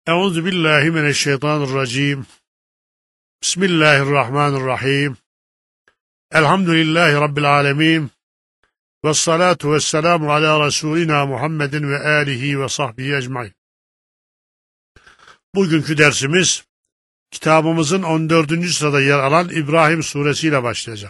Euzu billahi mineşşeytanirracim. Bismillahirrahmanirrahim. Elhamdülillahi rabbil alamin. Ves salatu vesselamu ala Resulina Muhammedin ve alihi ve sahbihi ecmaîn. Bugünkü dersimiz kitabımızın 14. sırada yer alan İbrahim suresi ile başlayacak.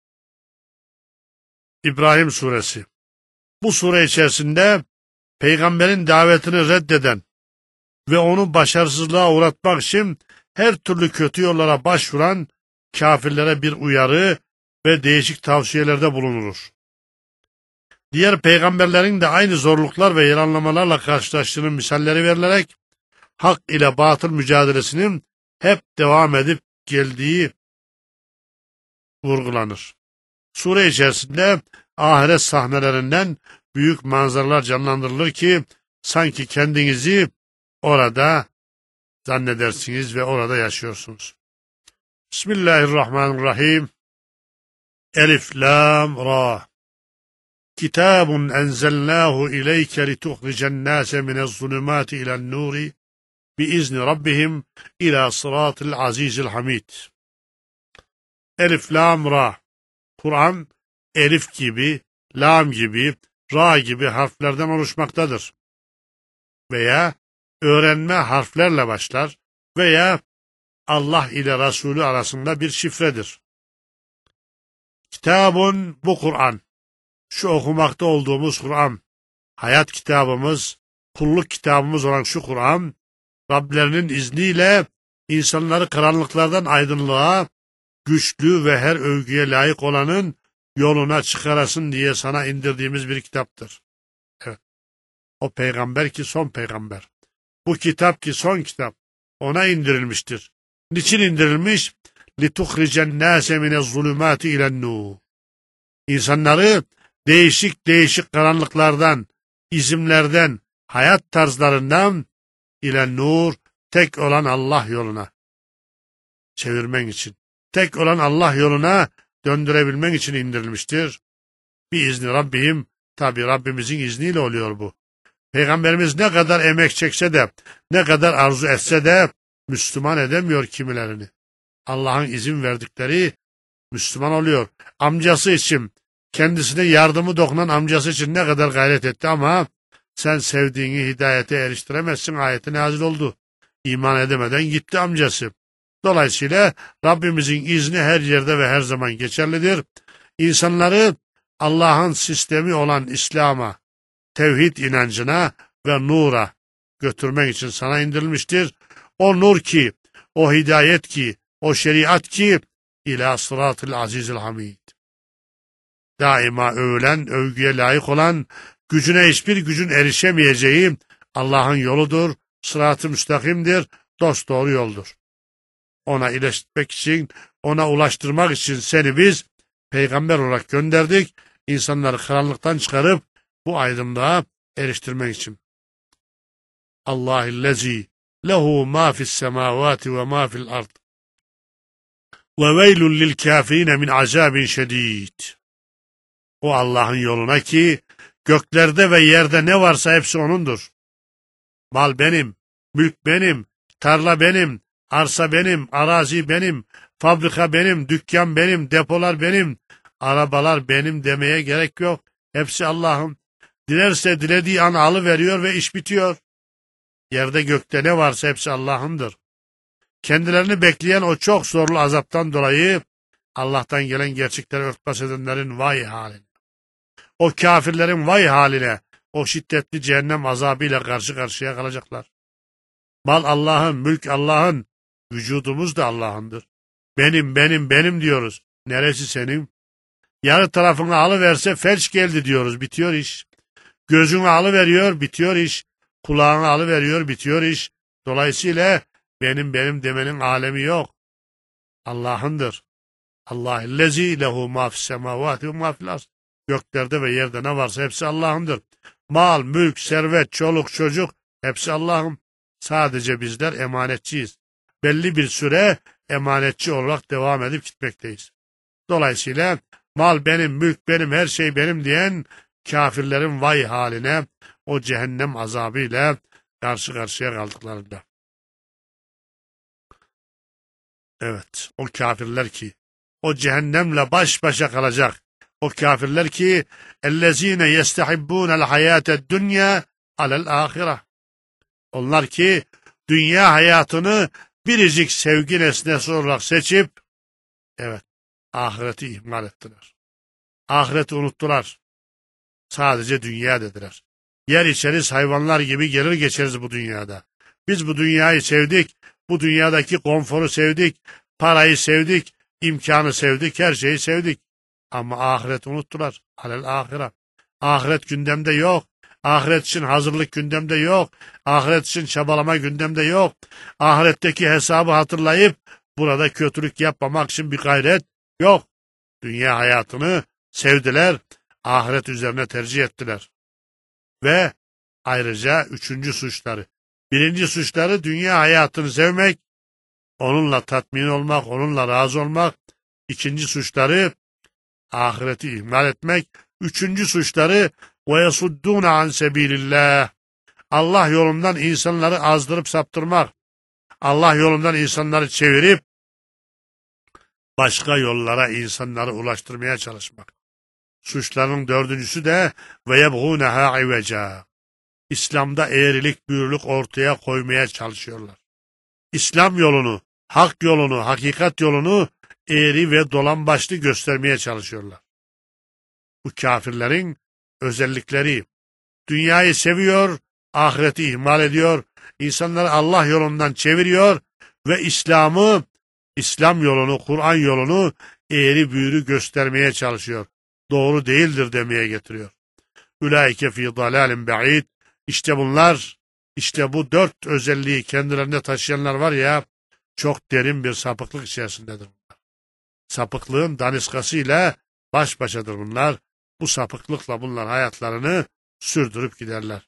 İbrahim suresi. Bu sure içerisinde peygamberin davetini reddeden ve onu başarısızlığa uğratmak için her türlü kötü yollara başvuran kafirlere bir uyarı ve değişik tavsiyelerde bulunulur. Diğer peygamberlerin de aynı zorluklar ve yalanlamalarla karşılaştığının misalleri verilerek hak ile batıl mücadelesinin hep devam edip geldiği vurgulanır. Sure içerisinde ahiret sahnelerinden büyük manzaralar canlandırılır ki sanki kendinizi orada zannedersiniz ve orada yaşıyorsunuz. Bismillahirrahmanirrahim. Elif, lam, ra. Kitabun enzelnahu ileyke lituhricen nase minezzulumati ilen nuri biizni rabbihim ila sıratil azizil hamid. Elif, lam, ra. Kur'an elif gibi, lam gibi, ra gibi harflerden oluşmaktadır. Veya öğrenme harflerle başlar veya Allah ile Resulü arasında bir şifredir. Kitabun, bu Kur'an, şu okumakta olduğumuz Kur'an, hayat kitabımız, kulluk kitabımız olan şu Kur'an, Rablerinin izniyle insanları karanlıklardan aydınlığa, güçlü ve her övgüye layık olanın yoluna çıkarasın diye sana indirdiğimiz bir kitaptır. Evet. O peygamber ki son peygamber. Bu kitap ki son kitap. Ona indirilmiştir. Niçin indirilmiş? لِتُخْرِجَ النَّاسَ مِنَ الظُّلُمَاتِ اِلَى النُّورِ. İnsanları değişik karanlıklardan, izimlerden, hayat tarzlarından ile nur, tek olan Allah yoluna çevirmen için, tek olan Allah yoluna döndürebilmen için indirilmiştir. Bir izni Rabbim, tabi Rabbimizin izniyle oluyor bu. Peygamberimiz ne kadar emek çekse de, ne kadar arzu etse de Müslüman edemiyor kimilerini. Allah'ın izin verdikleri Müslüman oluyor. Amcası için, kendisine yardımı dokunan amcası için ne kadar gayret etti ama sen sevdiğini hidayete eriştiremezsin ayeti nazil oldu. İman edemeden gitti amcası. Dolayısıyla Rabbimizin izni her yerde ve her zaman geçerlidir. İnsanları Allah'ın sistemi olan İslam'a, tevhid inancına ve nura götürmek için sana indirilmiştir. O nur ki, o hidayet ki, o şeriat ki ila sıratil azizil hamid. Daima övülen, övgüye layık olan, gücüne hiçbir gücün erişemeyeceği Allah'ın yoludur, sırat-ı müstakimdir, dosdoğru yoldur. Ona iletmek için, ona ulaştırmak için seni biz peygamber olarak gönderdik, insanları karanlıktan çıkarıp bu aydınlığa eriştirmek için. Allahillezî lehu mâ fissemâvâti ve mâ fil ard. Ve veylun lil kâfirine min azâbin şedîd. O Allah'ın yoluna ki göklerde ve yerde ne varsa hepsi O'nundur. Mal benim, mülk benim, tarla benim, arsa benim, arazi benim, fabrika benim, dükkan benim, depolar benim, arabalar benim demeye gerek yok. Hepsi Allah'ın. Dilerse dilediği an alıveriyor ve iş bitiyor. Yerde gökte ne varsa hepsi Allah'ındır. Kendilerini bekleyen o çok zorlu azaptan dolayı Allah'tan gelen gerçekleri örtbas edenlerin vay haline. O kafirlerin vay haline, o şiddetli cehennem azabıyla karşı karşıya kalacaklar. Mal Allah'ın, mülk Allah'ın, vücudumuz da Allah'ındır. Benim diyoruz. Neresi senin? Yarı tarafını alıverse felç geldi diyoruz, bitiyor iş. Gözünü alıveriyor, bitiyor iş. Kulağını alıveriyor, bitiyor iş. Dolayısıyla benim demenin alemi yok. Allah'ındır. Allahillezî lehu mâ fissemâvâti ve mâ fil ard. Göklerde ve yerde ne varsa hepsi Allah'ındır. Mal, mülk, servet, çoluk, çocuk hepsi Allah'ın. Sadece bizler emanetçiyiz. Belli bir süre emanetçi olarak devam edip gitmekteyiz. Dolayısıyla mal benim, mülk benim, her şey benim diyen kafirlerin vay haline, o cehennem azabıyla karşı karşıya kaldıklarında. Evet, o kafirler ki, o cehennemle baş başa kalacak. O kafirler ki, اَلَّذ۪ينَ يَسْتَحِبُّونَ الْحَيَاةَ الدُّنْيَا عَلَى الْآخِرَةِ. Onlar ki, dünya hayatını biricik sevgi nesnesi olarak seçip, evet, ahireti ihmal ettiler. Ahireti unuttular. Sadece dünya dediler. Yer içeriz hayvanlar gibi gelir geçeriz bu dünyada. Biz bu dünyayı sevdik, bu dünyadaki konforu sevdik, parayı sevdik, imkanı sevdik, her şeyi sevdik. Ama ahireti unuttular. Alel ahire. Ahiret gündemde yok. Ahiret için hazırlık gündemde yok. Ahiret için çabalama gündemde yok. Ahiretteki hesabı hatırlayıp burada kötülük yapmamak için bir gayret yok. Dünya hayatını sevdiler, ahiret üzerine tercih ettiler. Ve ayrıca üçüncü suçları. Birinci suçları dünya hayatını sevmek, onunla tatmin olmak, onunla razı olmak. İkinci suçları ahireti ihmal etmek. Üçüncü suçları وَيَصُدُّونَ عَنْ سَب۪يلِ اللّٰهِ. Allah yolundan insanları azdırıp saptırmak. Allah yolundan insanları çevirip başka yollara insanları ulaştırmaya çalışmak. Suçların dördüncüsü de وَيَبْغُونَهَا عِوَجًا. İslam'da eğrilik büğrülük ortaya koymaya çalışıyorlar. İslam yolunu, hak yolunu, hakikat yolunu eğri ve dolambaçlı göstermeye çalışıyorlar. Bu kafirlerin özellikleri. Dünyayı seviyor, ahireti ihmal ediyor, insanları Allah yolundan çeviriyor ve İslam yolunu, Kur'an yolunu eğri büğrü göstermeye çalışıyor. Doğru değildir demeye getiriyor. Ulaike fî dalâlin be'id. İşte bunlar, işte bu dört özelliği kendilerinde taşıyanlar var ya, çok derin bir sapıklık içerisindedir bunlar. Sapıklığın daniskasıyla baş başadır bunlar. Bu sapıklıkla bunlar hayatlarını sürdürüp giderler.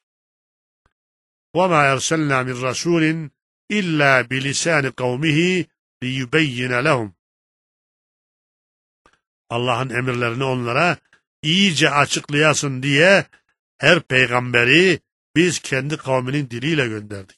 وَمَا اَرْسَلْنَا مِنْ رَسُولٍ اِلَّا بِلِسَانِ قَوْمِهِ لِيُبَيِّنَ لَهُمْ. Allah'ın emirlerini onlara iyice açıklayasın diye her peygamberi biz kendi kavminin diliyle gönderdik.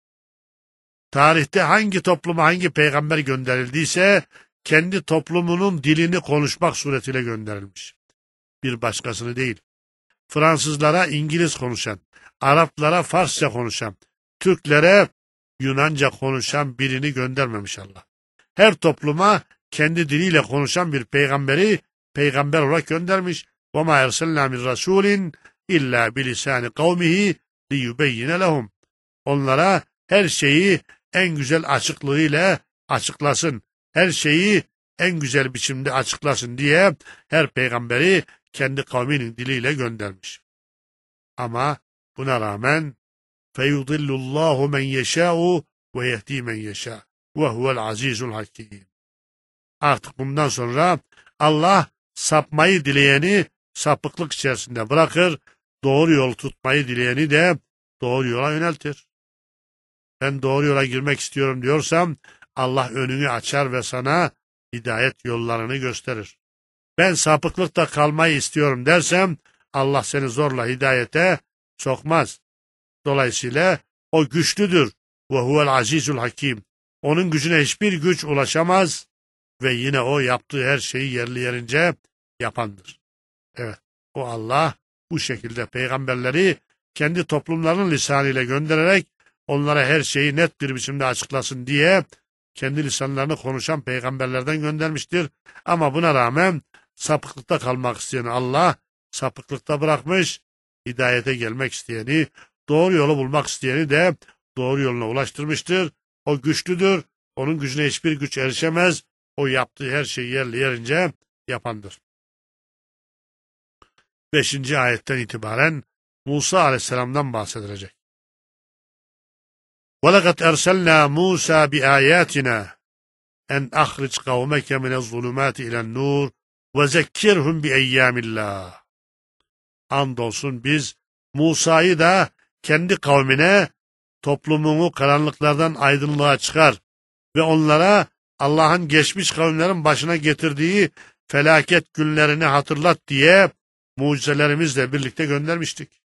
Tarihte hangi topluma hangi peygamber gönderildiyse kendi toplumunun dilini konuşmak suretiyle gönderilmiş. Bir başkasını değil. Fransızlara İngiliz konuşan, Araplara Farsça konuşan, Türklere Yunanca konuşan birini göndermemiş Allah. Her topluma kendi diliyle konuşan bir peygamberi peygamber olarak göndermiş. وَمَا اَرْسَلْنَا مِنْ رَسُولٍ اِلَّا بِلِسَانِ قَوْمِهِ لِيُبَيِّنَ لَهُمْ. Onlara her şeyi en güzel açıklığıyla açıklasın. Her şeyi en güzel biçimde açıklasın diye her peygamberi kendi kavminin diliyle göndermiş. Ama buna rağmen فَيُضِلُّ اللّٰهُ مَنْ يَشَاءُ وَيَهْدِي مَنْ يَشَاءُ وَهُوَ الْعَز۪يزُ الْحَك۪يمُ. Artık bundan sonra Allah sapmayı dileyeni sapıklık içerisinde bırakır, doğru yol tutmayı dileyeni de doğru yola yöneltir. Ben doğru yola girmek istiyorum diyorsam Allah önünü açar ve sana hidayet yollarını gösterir. Ben sapıklıkta kalmayı istiyorum dersem Allah seni zorla hidayete sokmaz. Dolayısıyla o güçlüdür. Ve huvel azizul hakim. Onun gücüne hiçbir güç ulaşamaz ve yine o yaptığı her şeyi yerli yerince yapandır. Evet, o Allah bu şekilde peygamberleri kendi toplumlarının lisanıyla göndererek onlara her şeyi net bir biçimde açıklasın diye kendi lisanlarını konuşan peygamberlerden göndermiştir. Ama buna rağmen sapıklıkta kalmak isteyeni Allah sapıklıkta bırakmış, hidayete gelmek isteyeni, doğru yolu bulmak isteyeni de doğru yoluna ulaştırmıştır. O güçlüdür, onun gücüne hiçbir güç erişemez, o yaptığı her şeyi yerli yerince yapandır. 5. ayetten itibaren Musa aleyhisselamdan bahsedilecek. وَلَقَدْ اَرْسَلْنَا مُوسَى بِآيَاتِنَا اَنْ اَخْرِجْ قَوْمَكَ مِنَ الظُّلُمَاتِ اِلَى النُّورِ وَزَكِّرْهُمْ بِاَيَّامِ اللّٰهِ. Andolsun biz Musa'yı da kendi kavmine toplumunu karanlıklardan aydınlığa çıkar ve onlara Allah'ın geçmiş kavimlerin başına getirdiği felaket günlerini hatırlat diye mucizelerimizle birlikte göndermiştik.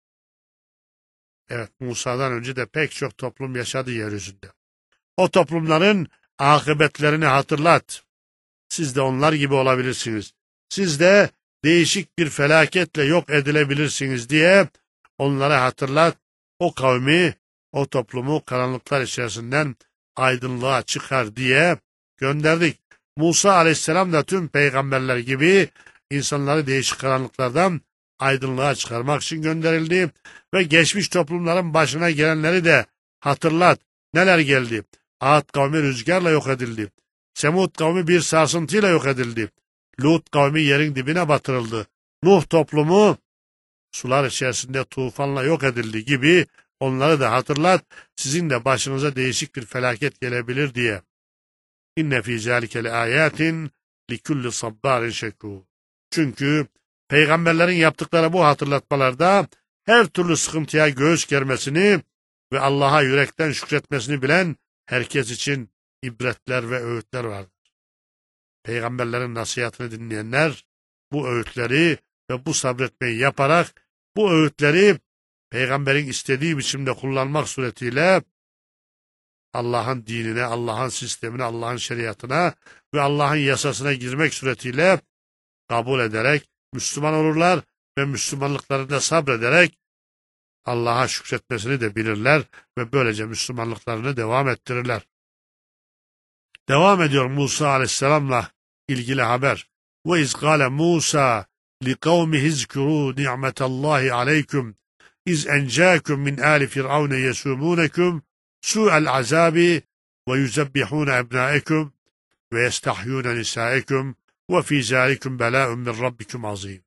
Evet, Musa'dan önce de pek çok toplum yaşadı yeryüzünde. O toplumların akıbetlerini hatırlat. Siz de onlar gibi olabilirsiniz. Siz de değişik bir felaketle yok edilebilirsiniz diye onlara hatırlat. O kavmi, o toplumu karanlıklar içerisinden aydınlığa çıkar diye gönderdik. Musa aleyhisselam da tüm peygamberler gibi insanları değişik karanlıklardan aydınlığa çıkarmak için gönderildi. Ve geçmiş toplumların başına gelenleri de hatırlat. Neler geldi? Ad kavmi rüzgarla yok edildi. Semud kavmi bir sarsıntıyla yok edildi. Lut kavmi yerin dibine batırıldı. Nuh toplumu sular içerisinde tufanla yok edildi gibi onları da hatırlat. Sizin de başınıza değişik bir felaket gelebilir diye. İnne fî zâlike le âyâtin likulli sabbârin şekûr. Çünkü peygamberlerin yaptıkları bu hatırlatmalarda her türlü sıkıntıya göğüs germesini ve Allah'a yürekten şükretmesini bilen herkes için ibretler ve öğütler vardır. Peygamberlerin nasihatini dinleyenler bu öğütleri ve bu sabretmeyi yaparak bu öğütleri peygamberin istediği biçimde kullanmak suretiyle Allah'ın dinine, Allah'ın sistemine, Allah'ın şeriatına ve Allah'ın yasasına girmek suretiyle kabul ederek Müslüman olurlar ve Müslümanlıklarında sabrederek Allah'a şükretmesini de bilirler ve böylece Müslümanlıklarını devam ettirirler. Devam ediyor Musa aleyhisselamla ilgili haber. Ve izgâle Musa li kavmihi zkurû ni'metallahi aleyküm iz encâküm min âli firavne yesûmûneküm su'el azâbi ve yuzebbihûne ebnâeküm ve yestahyûne nisâeküm ve fî zâliküm belâ'un min rabbiküm azîm.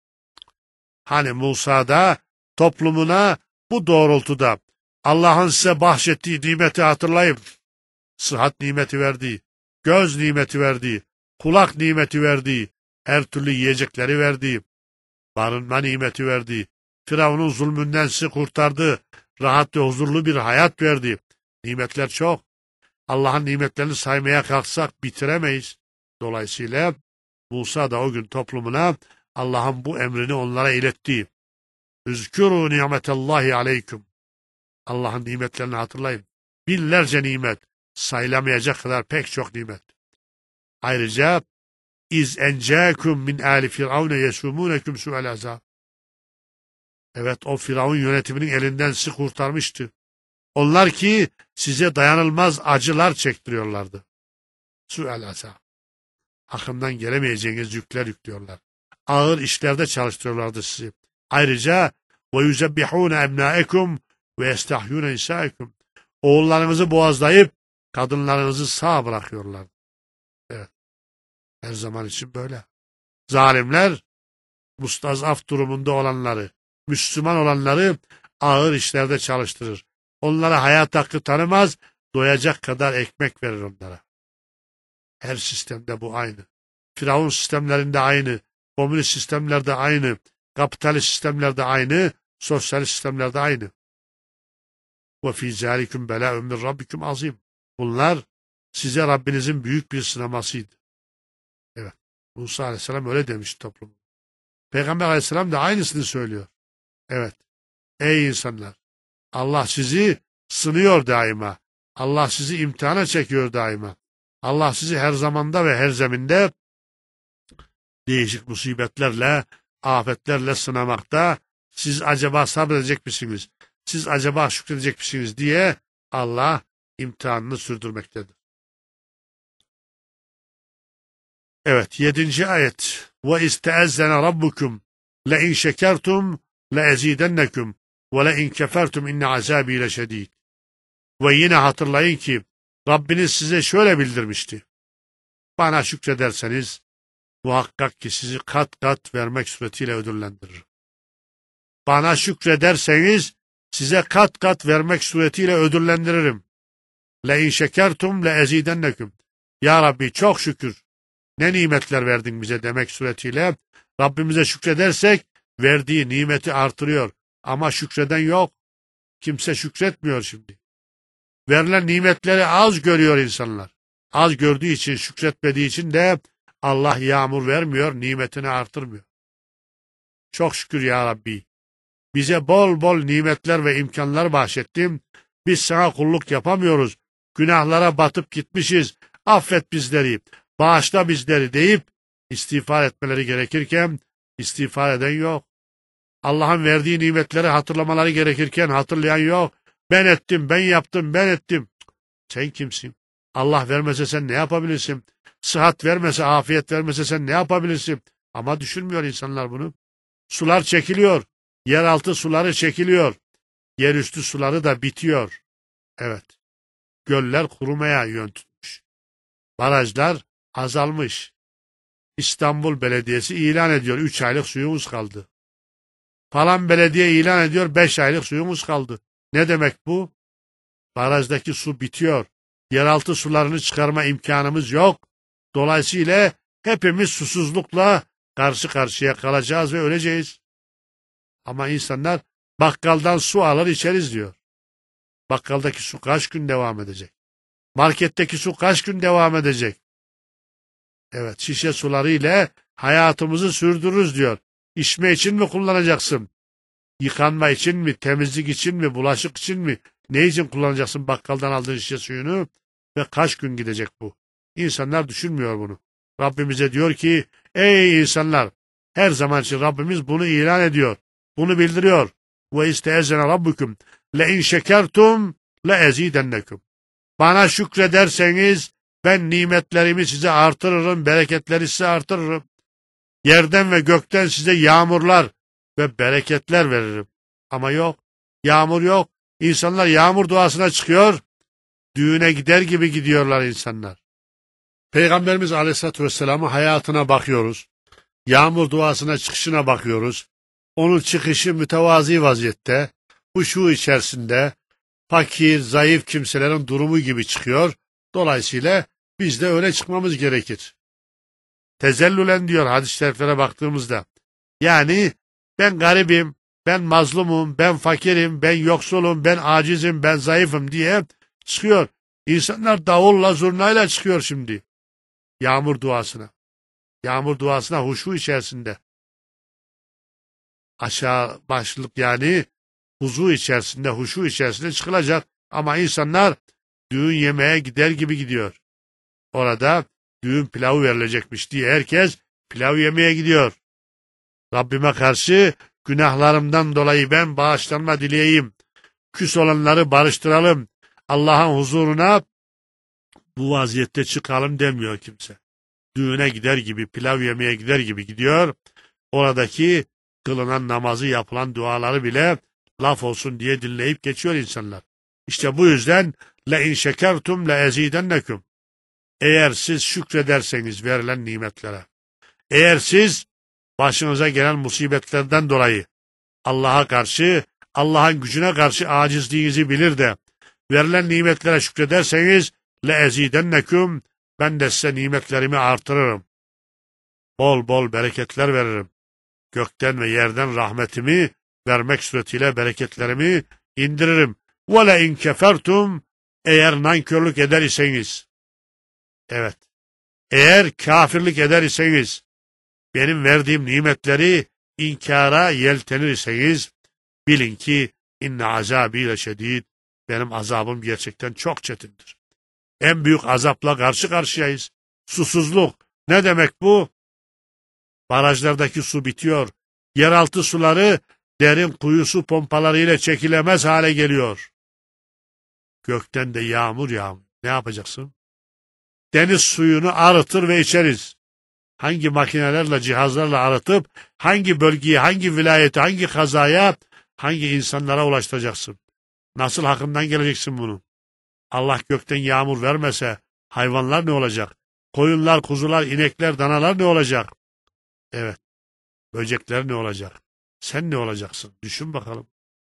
Hani Musa da toplumuna bu doğrultuda Allah'ın size bahşettiği nimeti hatırlayın. Sıhhat nimeti verdi, göz nimeti verdi, kulak nimeti verdi, her türlü yiyecekleri verdi, barınma nimeti verdi, Firavun'un zulmünden sizi kurtardı, rahat ve huzurlu bir hayat verdi. Nimetler çok. Allah'ın nimetlerini saymaya kalksak bitiremeyiz. Dolayısıyla Musa da o gün toplumuna Allah'ın bu emrini onlara iletti. Üzkürû nimetallahi aleyküm. Allah'ın nimetlerini hatırlayın. Binlerce nimet, sayılamayacak kadar pek çok nimet. Ayrıca iz encâküm min âli firavne yesûmûneküm su'el azâb. Evet, o Firavun yönetiminin elinden sizi kurtarmıştı. Onlar ki size dayanılmaz acılar çektiriyorlardı. Su'el azâb. Akından gelemeyeceğiniz yükler yüklüyorlar. Ağır işlerde çalıştırıyorlardı sizi. Ayrıca ve yuzebbihûne ebnâekum ve yestahyûne nisâekum. Oğullarınızı boğazlayıp kadınlarınızı sağ bırakıyorlar. Evet. Her zaman için böyle. Zalimler mustazaf durumunda olanları, Müslüman olanları ağır işlerde çalıştırır. Onlara hayat hakkı tanımaz, doyacak kadar ekmek verir onlara. Her sistemde bu aynı. Firavun sistemlerinde aynı, komünist sistemlerde aynı, kapitalist sistemlerde aynı, sosyalist sistemlerde aynı. Ve fî zâliküm belâ'un min rabbiküm azîm. Bunlar size Rabbinizin büyük bir sınamasıydı. Evet. Musa aleyhisselam öyle demiş toplum. Peygamber aleyhisselam da aynısını söylüyor. Evet. Ey insanlar! Allah sizi sınıyor daima. Allah sizi imtihana çekiyor daima. Allah sizi her zamanda ve her zeminde değişik musibetlerle, afetlerle sınamakta. Siz acaba sabredecek misiniz? Siz acaba şükredecek misiniz diye Allah imtihanını sürdürmektedir. Evet, 7. ayet. Ve isteezzene rabbukum le in şekertum le ezidennekum ve le in kefertum inne azabi leşedid. Ve yine hatırlayın ki Rabbiniz size şöyle bildirmişti. Bana şükrederseniz muhakkak ki sizi kat kat vermek suretiyle ödüllendiririm. Bana şükrederseniz size kat kat vermek suretiyle ödüllendiririm. Le in şekertum le ezidennekum. Ya Rabbi çok şükür. Ne nimetler verdin bize demek suretiyle Rabbimize şükredersek verdiği nimeti artırıyor. Ama şükreden yok. Kimse şükretmiyor şimdi. Verilen nimetleri az görüyor insanlar. Az gördüğü için, şükretmediği için de Allah yağmur vermiyor, nimetini artırmıyor. Çok şükür ya Rabbi. Bize bol bol nimetler ve imkanlar bahşettin. Biz sana kulluk yapamıyoruz. günahlara batıp gitmişiz, affet bizleri, bağışla bizleri deyip istiğfar etmeleri gerekirken istiğfar eden yok. Allah'ın verdiği nimetleri hatırlamaları gerekirken hatırlayan yok. Ben ettim, ben yaptım, ben ettim. Sen kimsin? Allah vermese sen ne yapabilirsin? Sıhhat vermese, afiyet vermese sen ne yapabilirsin? Ama düşünmüyor insanlar bunu. Sular çekiliyor. Yeraltı suları çekiliyor. Yerüstü suları da bitiyor. Evet. Göller kurumaya yön tutmuş. Barajlar azalmış. İstanbul Belediyesi ilan ediyor 3 aylık suyumuz kaldı. Falan belediye ilan ediyor 5 aylık suyumuz kaldı. Ne demek bu? Barajdaki su bitiyor. Yeraltı sularını çıkarma imkanımız yok. Dolayısıyla hepimiz susuzlukla karşı karşıya kalacağız ve öleceğiz. Ama insanlar bakkaldan su alır içeriz diyor. Bakkaldaki su kaç gün devam edecek? Marketteki su kaç gün devam edecek? Evet, şişe suları ile hayatımızı sürdürürüz diyor. İçme için mi kullanacaksın? Yıkanma için mi? Temizlik için mi? Bulaşık için mi? Ne için kullanacaksın bakkaldan aldığın şişe suyunu? Ve kaç gün gidecek bu? İnsanlar düşünmüyor bunu. Rabbimize diyor ki, ey insanlar! Her zaman için Rabbimiz bunu ilan ediyor. Bunu bildiriyor. Ve isteezene rabbukum le in şekertum le ezidennekum. Bana şükrederseniz ben nimetlerimi size artırırım, bereketleri size artırırım. Yerden ve gökten size yağmurlar ve bereketler veririm. Ama yok, yağmur yok. İnsanlar yağmur duasına çıkıyor, düğüne gider gibi gidiyorlar insanlar. Peygamberimiz Aleyhisselatü Vesselam'ın hayatına bakıyoruz. Yağmur duasına çıkışına bakıyoruz. Onun çıkışı mütevazi vaziyette, huşu içerisinde, fakir, zayıf kimselerin durumu gibi çıkıyor. Dolayısıyla biz de öyle çıkmamız gerekir. Tezellülen diyor hadis-i şeriflere baktığımızda. Yani ben garibim, ben mazlumum, ben fakirim, ben yoksulum, ben acizim, ben zayıfım diye çıkıyor. İnsanlar davulla, zurnayla çıkıyor şimdi. Yağmur duasına. Yağmur duasına huşu içerisinde. Aşağı başlık yani huzu içerisinde, huşu içerisinde çıkılacak. Ama insanlar düğün yemeğe gider gibi gidiyor. Orada düğün pilavı verilecekmiş diye herkes pilav yemeye gidiyor. Rabbime karşı günahlarımdan dolayı ben bağışlanma dileyeyim. Küs olanları barıştıralım. Allah'ın huzuruna bu vaziyette çıkalım demiyor kimse. Düğüne gider gibi, pilav yemeye gider gibi gidiyor. Oradaki kılınan namazı, yapılan duaları bile laf olsun diye dinleyip geçiyor insanlar. İşte bu yüzden le in şekertum le ezidennekum. Eğer siz şükrederseniz verilen nimetlere, eğer siz başınıza gelen musibetlerden dolayı Allah'a karşı, Allah'ın gücüne karşı acizliğinizi bilir de verilen nimetlere şükrederseniz le ezidennekum, ben de size nimetlerimi artırırım. Bol bol bereketler veririm. Gökten ve yerden rahmetimi vermek suretiyle bereketlerimi indiririm. Ve le in kefertum, eğer nankörlük eder iseniz, evet, eğer kafirlik eder iseniz, benim verdiğim nimetleri inkara yeltenir iseniz, bilin ki inne azabi leşedid, benim azabım gerçekten çok çetindir. En büyük azapla karşı karşıyayız. Susuzluk. Ne demek bu? Barajlardaki su bitiyor. Yeraltı suları derin kuyu su pompalarıyla çekilemez hale geliyor. Gökten de yağmur yağmıyor. Ne yapacaksın? Deniz suyunu arıtır ve içeriz. Hangi makinelerle, cihazlarla arıtıp hangi bölgeye, hangi vilayete, hangi kazaya, hangi insanlara ulaştıracaksın? Nasıl hakkından geleceksin bunu? Allah gökten yağmur vermese hayvanlar ne olacak? Koyunlar, kuzular, inekler, danalar ne olacak? Evet, böcekler ne olacak? Sen ne olacaksın? Düşün bakalım.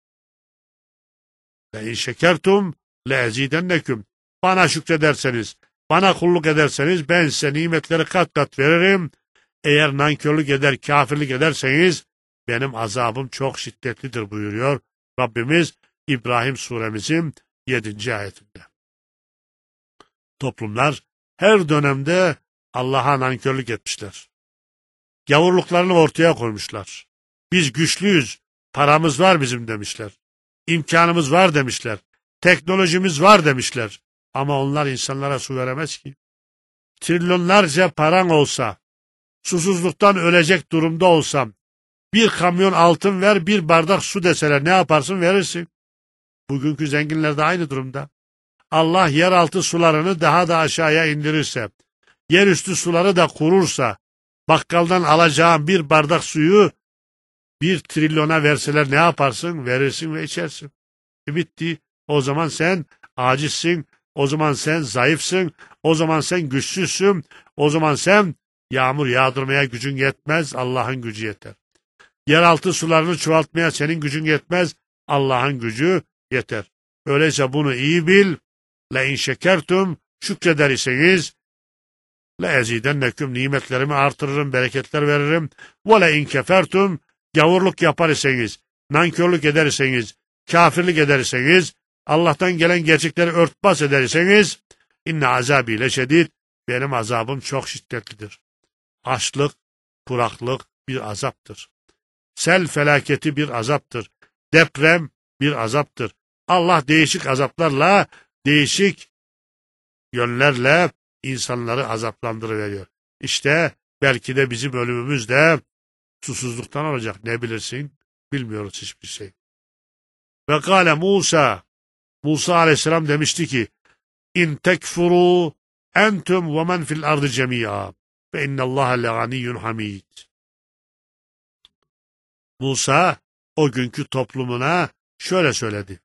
Le in şekertum le ezidenneküm. Bana şükrederseniz, bana kulluk ederseniz ben size nimetleri kat kat veririm. Eğer nankörlük eder, kafirlik ederseniz benim azabım çok şiddetlidir buyuruyor Rabbimiz İbrahim suremizin 7. ayetinde. Toplumlar her dönemde Allah'a nankörlük etmişler. Gavurluklarını ortaya koymuşlar. Biz güçlüyüz, paramız var bizim demişler. İmkanımız var demişler. Teknolojimiz var demişler. Ama onlar insanlara su veremez ki. Trilyonlarca paran olsa, susuzluktan ölecek durumda olsam, bir kamyon altın ver, bir bardak su deseler ne yaparsın, verirsin. Bugünkü zenginler de aynı durumda. Allah yeraltı sularını daha da aşağıya indirirse, yerüstü suları da kurursa, bakkaldan alacağın bir bardak suyu 1 trilyona verseler ne yaparsın? Verirsin ve içersin. Bitti. O zaman sen acizsin, o zaman sen zayıfsın, o zaman sen güçsüzsün, o zaman sen yağmur yağdırmaya gücün yetmez, Allah'ın gücü yeter. Yeraltı sularını çoğaltmaya senin gücün yetmez, Allah'ın gücü yeter. Öyleyse bunu iyi bil. Le in şekertum, şükreder iseniz, le ezidenneküm, nimetlerimi artırırım, bereketler veririm. Ve le in kefertum, gavurluk yapar iseniz, nankörlük eder iseniz, kafirlik eder iseniz, Allah'tan gelen gerçekleri örtbas eder iseniz, inne azabiyle şedid, benim azabım çok şiddetlidir. Açlık, kuraklık bir azaptır. Sel felaketi bir azaptır. Deprem bir azaptır. Allah değişik azaplarla, değişik yönlerle insanları azaplandırıveriyor. İşte belki de bizim ölümümüz de susuzluktan olacak. Ne bilirsin? Bilmiyoruz hiçbir şey. Ve kâle Musa aleyhisselam demişti ki, İn tekfuru entum ve men fil ardı cemî'a ve innallâhe leganiyyun hamid. Musa o günkü toplumuna şöyle söyledi.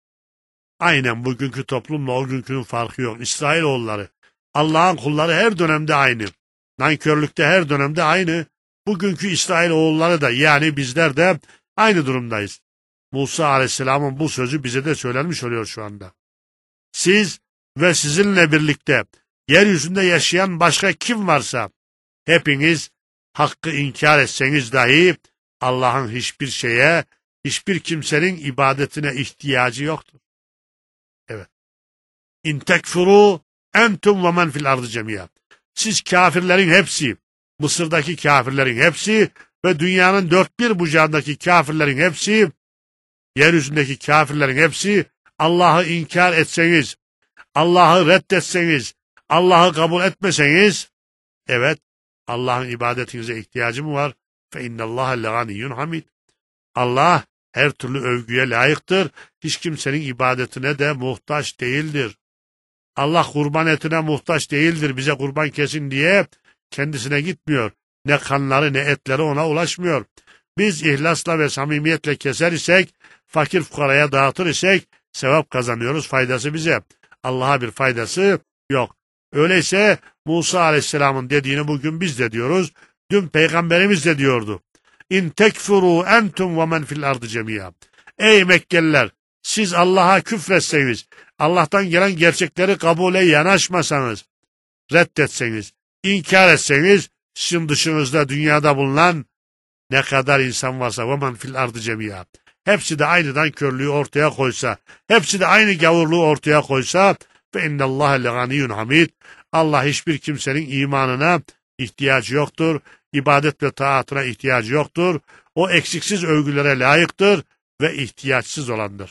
Aynen bugünkü toplumla o günkünün farkı yok. İsrailoğulları, Allah'ın kulları her dönemde aynı. Nankörlükte her dönemde aynı. Bugünkü İsrailoğulları da, yani bizler de aynı durumdayız. Musa aleyhisselamın bu sözü bize de söylenmiş oluyor şu anda. Siz ve sizinle birlikte yeryüzünde yaşayan başka kim varsa, hepiniz hakkı inkar etseniz dahi Allah'ın hiçbir şeye, hiçbir kimsenin ibadetine ihtiyacı yoktur. Evet. İn tekfuru entum ve men fil ardı cemî'a. Siz kafirlerin hepsi, Mısır'daki kafirlerin hepsi ve dünyanın 1/4 kafirlerin hepsi, yeryüzündeki kafirlerin hepsi Allah'ı inkar etseniz, Allah'ı reddetseniz, Allah'ı kabul etmeseniz, evet, Allah'ın ibadetinize ihtiyacı mı var? Fe innallâhe leganiyyun hamid. Allah her türlü övgüye layıktır. Hiç kimsenin ibadetine de muhtaç değildir. Allah kurban etine muhtaç değildir. Bize kurban kesin diye kendisine gitmiyor. Ne kanları ne etleri ona ulaşmıyor. Biz ihlasla ve samimiyetle keser isek, fakir fukaraya dağıtır isek, sevap kazanıyoruz, faydası bize. Allah'a bir faydası yok. Öyleyse Musa aleyhisselamın dediğini bugün biz de diyoruz. Dün peygamberimiz de diyordu. İn tekfuru entum ve men fil ardı cemî'a. Ey Mekkeliler, siz Allah'a küfretseniz, Allah'tan gelen gerçekleri kabule yanaşmasanız, reddetseniz, inkar etseniz, sizin dışınızda dünyada bulunan ne kadar insan varsa ve men fil ardı cemî'a, hepsi de aynı nankörlüğü ortaya koysa, hepsi de aynı gavurluğu ortaya koysa, fe innallâhe leganiyyun hamid. Allah hiçbir kimsenin imanına ihtiyacı yoktur. İbadet ve taatına ihtiyacı yoktur. O eksiksiz övgülere layıktır ve ihtiyaçsız olandır.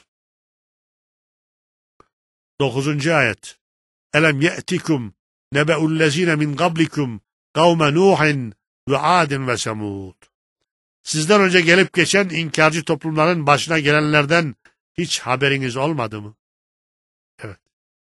9. ayet. Elem ye'tikum nebe'ullezine min qablikum kavme Nuhin ve Adin ve Semud. Sizden önce gelip geçen inkarcı toplumların başına gelenlerden hiç haberiniz olmadı mı? Evet.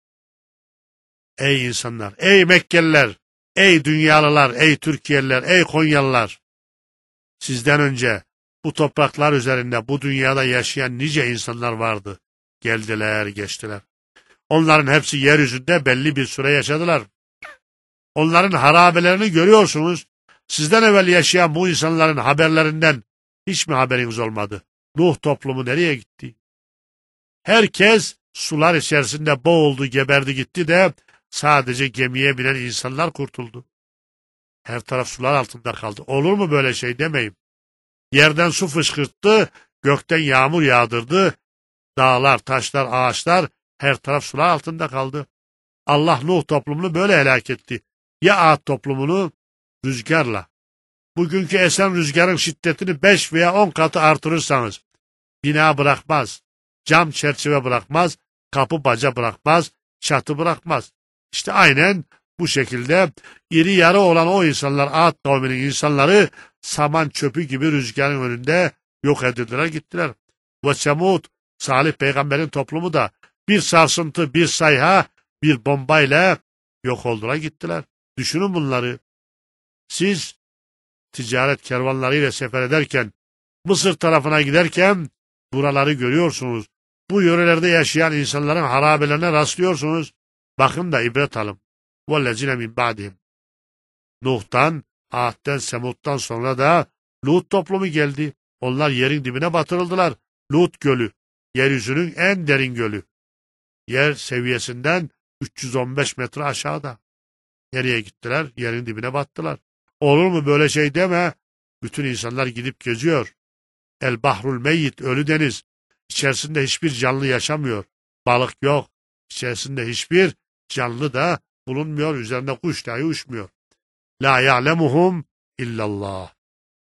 Ey insanlar, ey Mekkeliler, ey dünyalılar, ey Türkiye'liler, ey Konyalılar. Sizden önce bu topraklar üzerinde, bu dünyada yaşayan nice insanlar vardı. Geldiler, geçtiler. Onların hepsi yeryüzünde belli bir süre yaşadılar. Onların harabelerini görüyorsunuz. Sizden evvel yaşayan bu insanların haberlerinden hiç mi haberiniz olmadı? Nuh toplumu nereye gitti? Herkes sular içerisinde boğuldu, geberdi gitti de sadece gemiye binen insanlar kurtuldu. Her taraf sular altında kaldı. Olur mu böyle şey demeyin. Yerden su fışkırttı, gökten yağmur yağdırdı. Dağlar, taşlar, ağaçlar her taraf sular altında kaldı. Allah Nuh toplumunu böyle helak etti. Ya Ad toplumunu? Rüzgarla. Bugünkü esen rüzgarın şiddetini 5 veya 10 katı artırırsanız, bina bırakmaz, cam çerçeve bırakmaz, kapı baca bırakmaz, çatı bırakmaz. İşte aynen bu şekilde iri yarı olan o insanlar, Ad kavminin insanları saman çöpü gibi rüzgarın önünde yok edildiler gittiler. Ve Semud, Salih peygamberin toplumu da bir sarsıntı, bir sayha, bir bombayla yok oldular gittiler. Düşünün bunları. Siz ticaret kervanlarıyla sefer ederken, Mısır tarafına giderken buraları görüyorsunuz. Bu yörelerde yaşayan insanların harabelerine rastlıyorsunuz. Bakın da ibret alın. وَالَّذِينَ مِنْ بَعْدِهِمْ Nuh'tan, Ad'den, Semud'dan sonra da Lut toplumu geldi. Onlar yerin dibine batırıldılar. Lut gölü, yeryüzünün en derin gölü. Yer seviyesinden 315 metre aşağıda. Nereye gittiler? Yerin dibine battılar. Olur mu böyle şey deme. Bütün insanlar gidip geziyor. El bahrul meyyit, ölü deniz. İçerisinde hiçbir canlı yaşamıyor. Balık yok. İçerisinde hiçbir canlı da bulunmuyor. Üzerinde kuş dahi uçmuyor. La ya'lemuhum illallah.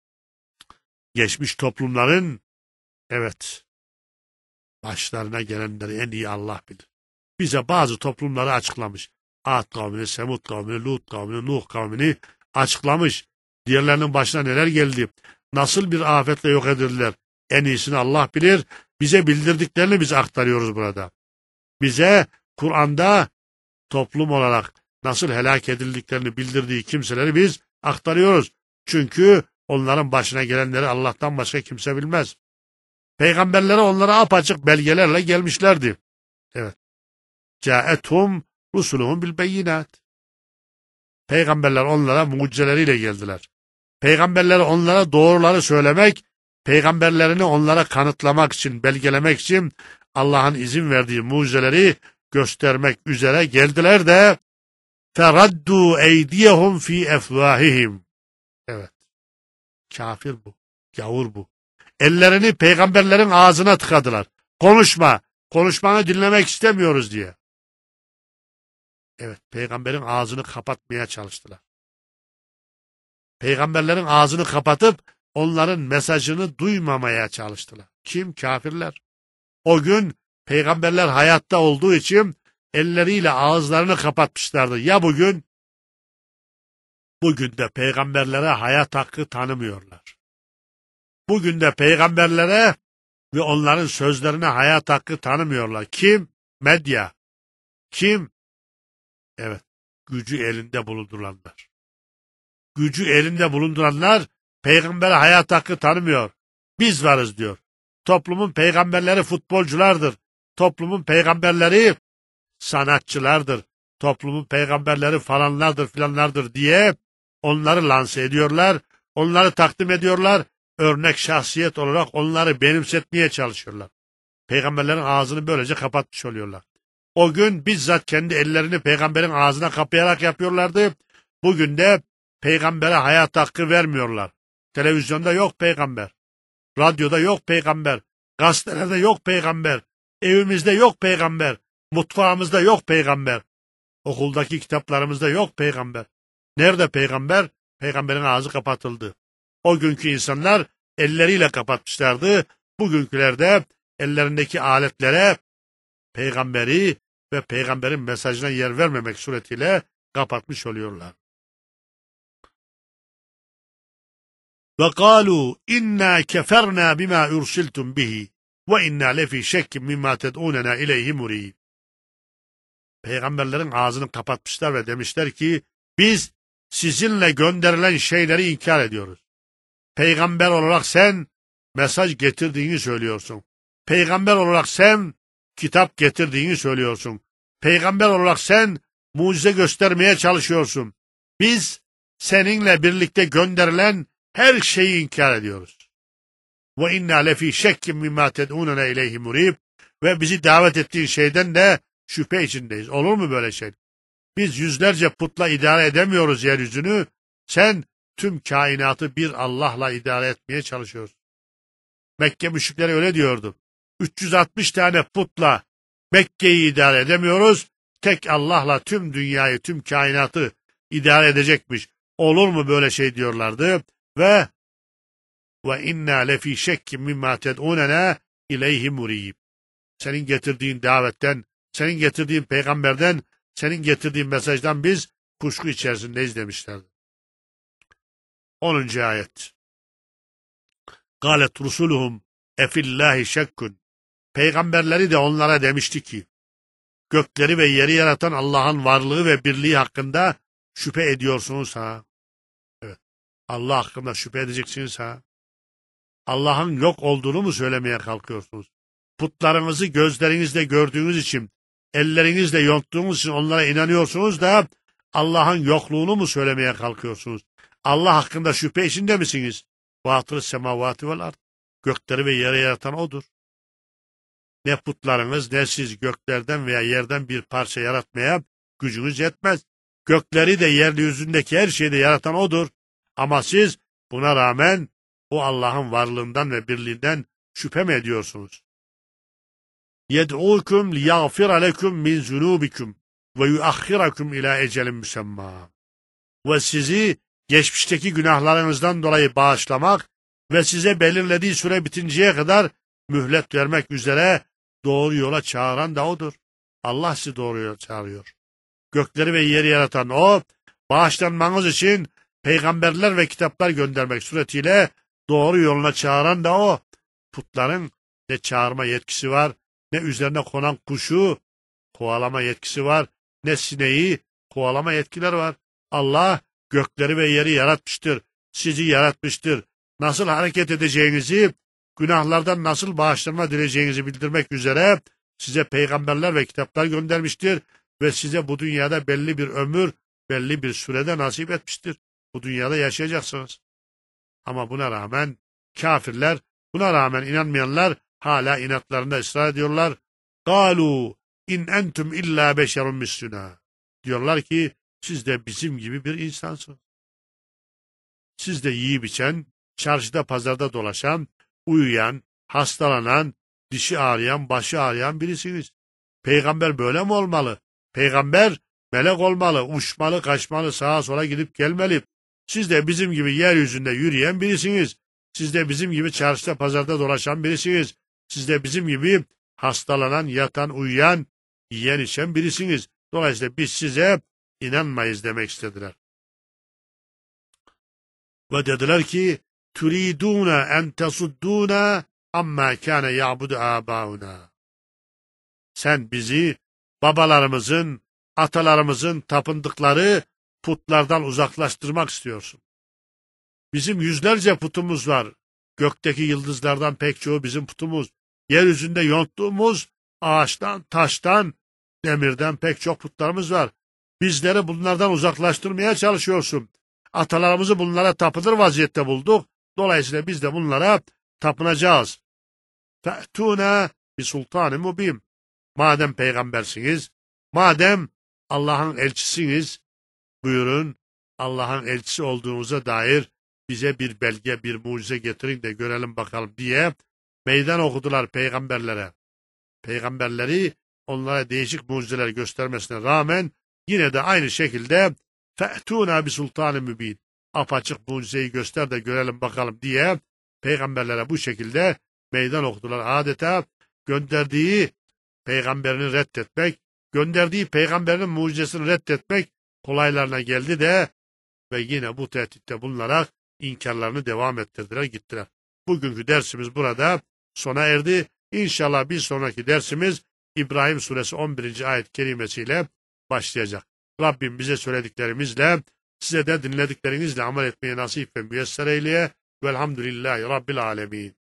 Geçmiş toplumların, evet, başlarına gelenleri en iyi Allah bilir. Bize bazı toplumları açıklamış. Ad kavmini, Semud kavmini, Lut kavmini, Nuh kavmini açıklamış. Diğerlerinin başına neler geldi? Nasıl bir afetle yok edildiler? En iyisini Allah bilir. Bize bildirdiklerini biz aktarıyoruz burada. Bize Kur'an'da toplum olarak nasıl helak edildiklerini bildirdiği kimseleri biz aktarıyoruz. Çünkü onların başına gelenleri Allah'tan başka kimse bilmez. Peygamberlere onlara apaçık belgelerle gelmişlerdi. Evet. Câethum rusuluhum bil beyinat. Peygamberler onlara mucizeleriyle geldiler. Peygamberler onlara doğruları söylemek, peygamberlerini onlara kanıtlamak için, belgelemek için Allah'ın izin verdiği mucizeleri göstermek üzere geldiler de feraddu eydiyehum fi efvahihim. Evet. Kafir bu. Gavur bu. Ellerini peygamberlerin ağzına tıkadılar. Konuşma. Konuşmanı dinlemek istemiyoruz diye. Evet. Peygamberin ağzını kapatmaya çalıştılar. Peygamberlerin ağzını kapatıp onların mesajını duymamaya çalıştılar. Kim? Kafirler. O gün peygamberler hayatta olduğu için elleriyle ağızlarını kapatmışlardı. Ya bugün? Bugün de peygamberlere hayat hakkı tanımıyorlar. Bugün de peygamberlere ve onların sözlerine hayat hakkı tanımıyorlar. Kim? Medya. Kim? Evet, gücü elinde bulunduranlar. Gücü elinde bulunduranlar peygambere hayat hakkı tanımıyor. Biz varız diyor. Toplumun peygamberleri futbolculardır. Toplumun peygamberleri sanatçılardır. Toplumun peygamberleri falanlardır filanlardır diye onları lanse ediyorlar. Onları takdim ediyorlar. Örnek şahsiyet olarak onları benimsetmeye çalışıyorlar. Peygamberlerin ağzını böylece kapatmış oluyorlar. O gün bizzat kendi ellerini peygamberin ağzına kapayarak yapıyorlardı. Bugün de peygambere hayat hakkı vermiyorlar. Televizyonda yok peygamber. Radyoda yok peygamber. Gazetelerde yok peygamber. Evimizde yok peygamber. Mutfağımızda yok peygamber. Okuldaki kitaplarımızda yok peygamber. Nerede peygamber? Peygamberin ağzı kapatıldı. O günkü insanlar elleriyle kapatmışlardı. Bugünküler de ellerindeki aletlere peygamberi ve peygamberin mesajına yer vermemek suretiyle kapatmış oluyorlar. Ve kâlu inna keferna bima ursiltum bihi ve inna lefi şekkim mimma ted'unena ileyhi murib. Peygamberlerin ağzını kapatmışlar ve demişler ki biz sizinle gönderilen şeyleri inkar ediyoruz. Peygamber olarak sen mesaj getirdiğini söylüyorsun. Peygamber olarak sen kitap getirdiğini söylüyorsun. Peygamber olarak sen mucize göstermeye çalışıyorsun. Biz seninle birlikte gönderilen her şeyi inkar ediyoruz. Ve inna lefi şekkim mimma ted'unena ileyhi murib. Ve bizi davet ettiğin şeyden de şüphe içindeyiz. Olur mu böyle şey? Biz yüzlerce putla idare edemiyoruz yeryüzünü. Sen tüm kainatı bir Allah'la idare etmeye çalışıyorsun. Mekke müşrikleri öyle diyordu. 360 tane putla Mekke'yi idare edemiyoruz. Tek Allah'la tüm dünyayı, tüm kainatı idare edecekmiş. Olur mu böyle şey diyorlardı. Ve inna lefi şekkim mimma ted'unena ileyhi murib. Senin getirdiğin davetten senin getirdiğin peygamberden, senin getirdiğin mesajdan biz kuşku içerisindeyiz demişlerdi. 10. ayet. Galet rusuluhum efillahi şekkun. Peygamberleri de onlara demişti ki, gökleri ve yeri yaratan Allah'ın varlığı ve birliği hakkında şüphe ediyorsunuz ha. Evet. Allah hakkında şüphe edeceksiniz ha. Allah'ın yok olduğunu mu söylemeye kalkıyorsunuz? Putlarınızı gözlerinizle gördüğünüz için, ellerinizle yonttuğunuz için onlara inanıyorsunuz da Allah'ın yokluğunu mu söylemeye kalkıyorsunuz? Allah hakkında şüphe içinde misiniz? Fatır-ı semavati vel ard. Gökleri ve yeri yaratan O'dur. Ne putlarınız ne siz göklerden veya yerden bir parça yaratmaya gücünüz yetmez. Gökleri de yeryüzündeki her şeyi de yaratan O'dur. Ama siz buna rağmen o Allah'ın varlığından ve birliğinden şüphe mi ediyorsunuz? يَدْعُوكُمْ لِيَغْفِرَ لَكُمْ مِنْ ذُنُوبِكُمْ وَيُؤَخِّرَكُمْ إِلَى اَجَلٍ مُسَمَّى. Ve sizi geçmişteki günahlarınızdan dolayı bağışlamak ve size belirlediği süre bitinceye kadar mühlet vermek üzere doğru yola çağıran da O'dur. Allah sizi doğru yola çağırıyor. Gökleri ve yeri yaratan O, bağışlanmanız için peygamberler ve kitaplar göndermek suretiyle doğru yoluna çağıran da O. Putların ne çağırma yetkisi var, ne üzerine konan kuşu kovalama yetkisi var, ne sineği kovalama yetkileri var. Allah gökleri ve yeri yaratmıştır, sizi yaratmıştır. Nasıl hareket edeceğinizi, günahlardan nasıl bağışlanma dileyeceğinizi bildirmek üzere size peygamberler ve kitaplar göndermiştir ve size bu dünyada belli bir ömür, belli bir sürede nasip etmiştir. Bu dünyada yaşayacaksınız. Ama buna rağmen kafirler, buna rağmen inanmayanlar hala inatlarında ısrar ediyorlar. قَالُوا in entum illa beşerun misluna. Diyorlar ki siz de bizim gibi bir insansınız. Siz de yiyip içen, çarşıda pazarda dolaşan, uyuyan, hastalanan, dişi ağrıyan, başı ağrıyan birisiniz. Peygamber böyle mi olmalı? Peygamber melek olmalı, uçmalı, kaçmalı, sağa sola gidip gelmeli. Siz de bizim gibi yeryüzünde yürüyen birisiniz. Siz de bizim gibi çarşıda pazarda dolaşan birisiniz. Siz de bizim gibi hastalanan, yatan, uyuyan, yiyen içen birisiniz. Dolayısıyla biz size inanmayız demek istediler. Ve dediler ki turiduna en tesudduna amma kana ya'budu abauna. Sen bizi babalarımızın, atalarımızın tapındıkları putlardan uzaklaştırmak istiyorsun. Bizim yüzlerce putumuz var. Gökteki yıldızlardan pek çoğu bizim putumuz. Yeryüzünde yonttuğumuz ağaçtan, taştan, demirden pek çok putlarımız var. Bizleri bunlardan uzaklaştırmaya çalışıyorsun. Atalarımızı bunlara tapınır vaziyette bulduk. Dolayısıyla biz de bunlara tapınacağız. Fe'tûne bi sultân-ı mubîn. Madem peygambersiniz, madem Allah'ın elçisiniz, buyurun Allah'ın elçisi olduğunuza dair bize bir belge, bir mucize getirin de görelim bakalım diye meydan okudular peygamberlere. Peygamberleri onlara değişik mucizeler göstermesine rağmen yine de aynı şekilde fe'tûnâ bi sultân-ı mübîn. Apaçık mucizeyi göster de görelim bakalım diye peygamberlere bu şekilde meydan okudular. Adeta gönderdiği peygamberini reddetmek, gönderdiği peygamberinin mucizesini reddetmek kolaylarına geldi de ve yine bu tehditte bulunarak inkarlarını devam ettirdiler, gittiler. Bugünkü dersimiz burada sona erdi. İnşallah bir sonraki dersimiz İbrahim suresi 11. ayet kerimesiyle başlayacak. Rabbim bize söylediklerimizle, size de dinlediklerinizle amel etmeyi nasip ve müyesser eyleye. Velhamdülillahi Rabbil alemin.